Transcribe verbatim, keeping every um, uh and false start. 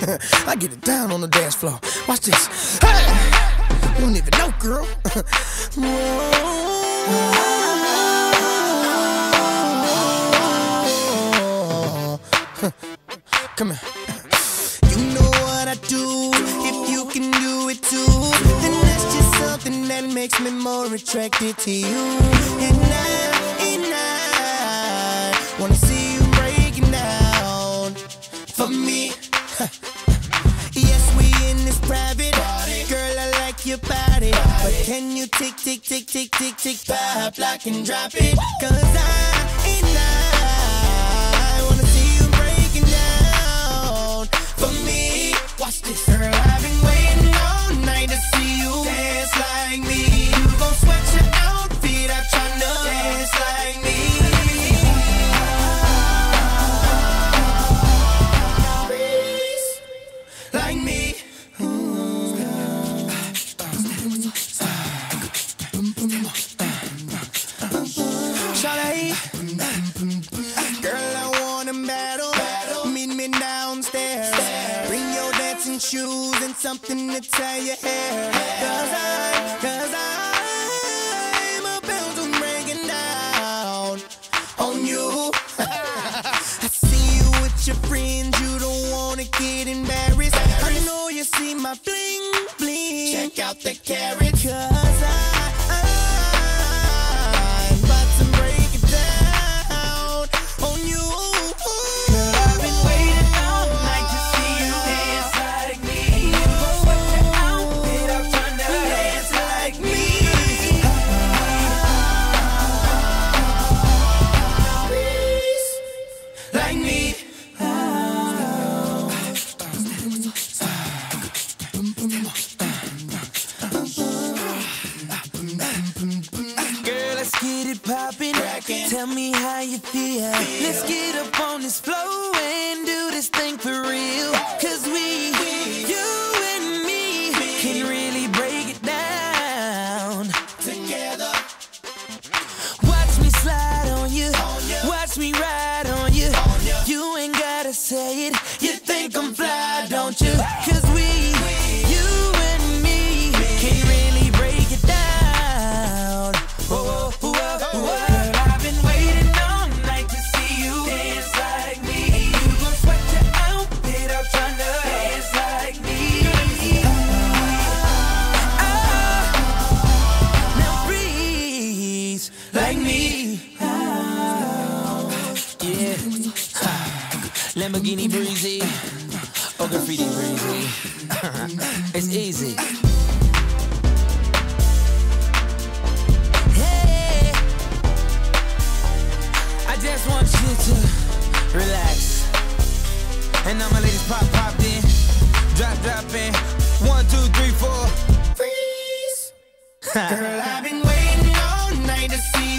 I get it down on the dance floor. Watch this. Hey! You don't even know, girl. Come here. You know what I do. If you can do it too, then that's just something that makes me more attracted to you. And I, and I wanna see you breaking down for me. Yes, we in this private party. Girl, I like your body, but can you tick, tick, tick, tick, tick, tick, pop, lock and drop it? Cause I, and I wanna see you breaking down for me. Watch this. Girl, I've been waiting all night to see you dance like me. You gon' sweat your outfit out tryna dance like me. Like me. Shawty, girl, I wanna battle. Meet me downstairs. Bring your dancing shoes and something to tie your hair. Cause I, cause I'm about to breaking down on you. I see you with your friends, you don't wanna get embarrassed. I know you see my bling, bling. Check out the carrots. Cause I, I'm about to break it down on you. Girl, I've been waiting all night to see you dance like me. You gon' sweat your outfit out tryna dance like me. Like me. Girl, let's get it poppin'. Tell me how you feel. Let's get up on this floor and do this thing for real. Cause we, you and me, can really break it down together. Watch me slide on you, watch me ride on you. You ain't gotta say it, you think I'm fly, don't you? Cause we, you and me, can really break it down. Whoa, whoa, whoa, whoa. Girl, I've been waiting all night to see you dance like me. You gon' sweat your outfit out tryna dance like me. Ah, now freeze like me. Yeah. Lamborghini breezy, or graffiti breezy. It's easy. Hey, I just want you to relax. And now my ladies pop, popped in. Drop, drop in. One, two, three, four. Freeze. Girl, I've been waiting all night to see